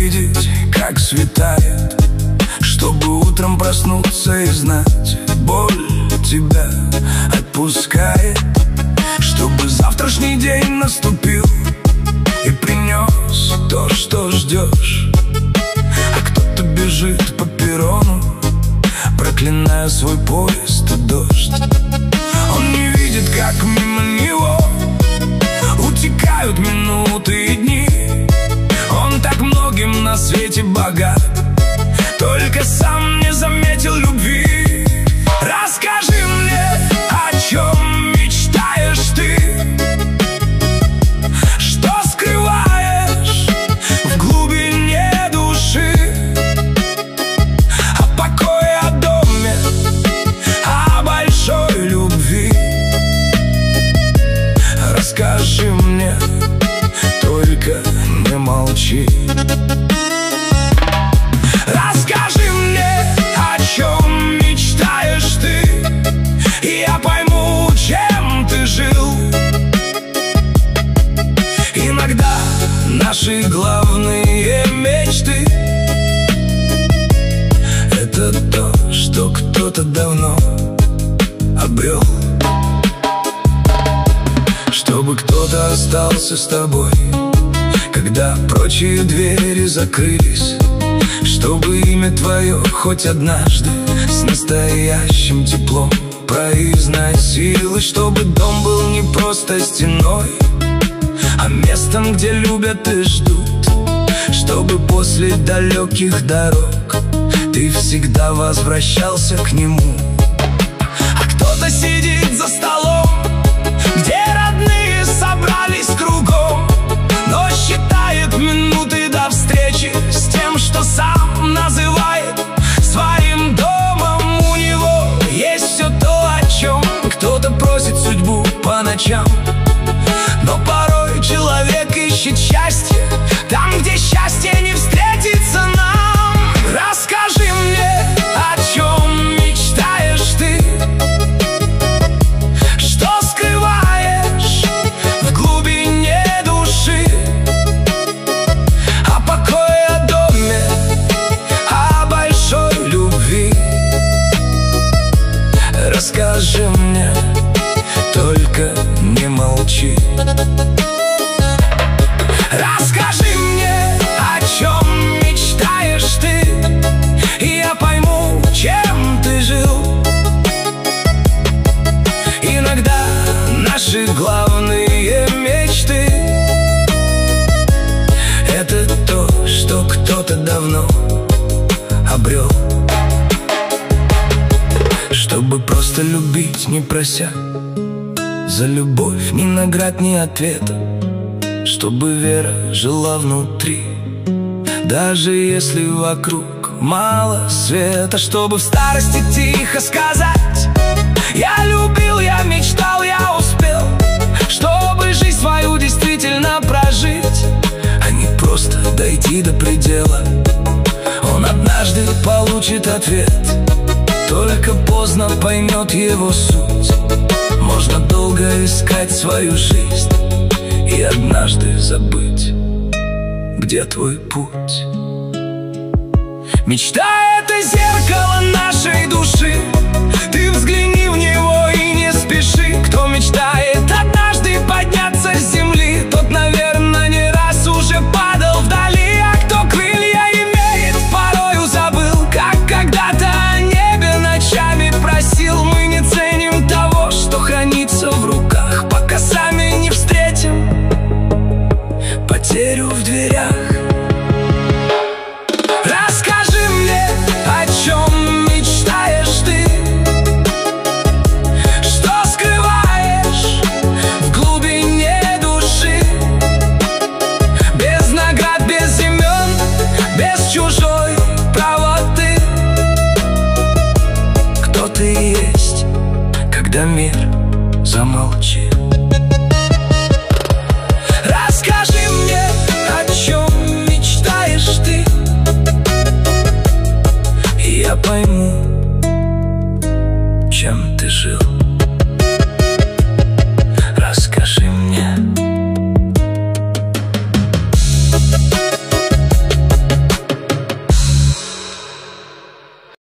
увидеть, как светает, чтобы утром проснуться и знать, боль тебя отпускает. Чтобы завтрашний день наступил и принес то, что ждешь. А кто-то бежит по перрону, проклиная свой поезд и дождь. Он не видит, как мимо него утекают минуты и дни. Он так многим на свете богат, только сам не заметил любви. Расскажи мне, о чем мечтаешь ты, что скрываешь в глубине души. О покое, о доме, о большой любви. Расскажи мне, только не молчи. Расскажи мне, о чем мечтаешь ты, и я пойму, чем ты жил. Иногда наши главные мечты — это то, что кто-то давно обрел. Чтобы кто-то остался с тобой, когда прочие двери закрылись. Чтобы имя твое хоть однажды с настоящим теплом произносилось. Чтобы дом был не просто стеной, а местом, где любят и ждут. Чтобы после далеких дорог ты всегда возвращался к нему. А кто-то сидит за столом, где родные собрались кругом, но считает минуты до встречи с тем, что сам называет своим домом. У него есть все то, о чем кто-то просит судьбу по ночам. Но порой человек ищет счастье там, где счастье не встретится нам. Расскажи мне, о чем мечтаешь ты, что скрываешь в глубине души. О покое, о доме, о большой любви. Расскажи мне, только не молчи. Расскажи мне, о чем мечтаешь ты, и я пойму, чем ты жил. Иногда наши главные мечты — это то, что кто-то давно обрел. Чтобы просто любить, не прося за любовь ни наград, ни ответа. Чтобы вера жила внутри, даже если вокруг мало света. Чтобы в старости тихо сказать: я любил, я мечтал, я успел. Чтобы жизнь свою действительно прожить, а не просто дойти до предела. Он однажды получит ответ, только поздно поймет его суть. Можно долго искать свою жизнь и однажды забыть, где твой путь. Мечта — это зеркало нашей души. Ты взгляни в него и не спеши. Кто мечтает однажды подняться с земли, тот, наверное, не раз уже падал вдали. А кто крылья имеет, порою забыл, как когда-то о небе ночами просил. Мы не ценим того, что хранится в руках, пока сами не встретим потерю в дверях. Расскажи мне, о чем мечтаешь ты, что скрываешь в глубине души. Без наград, без имен, без чужой правоты. Кто ты есть, когда мир замолчит? Расскажи мне, о чем мечтаешь ты, и я пойму,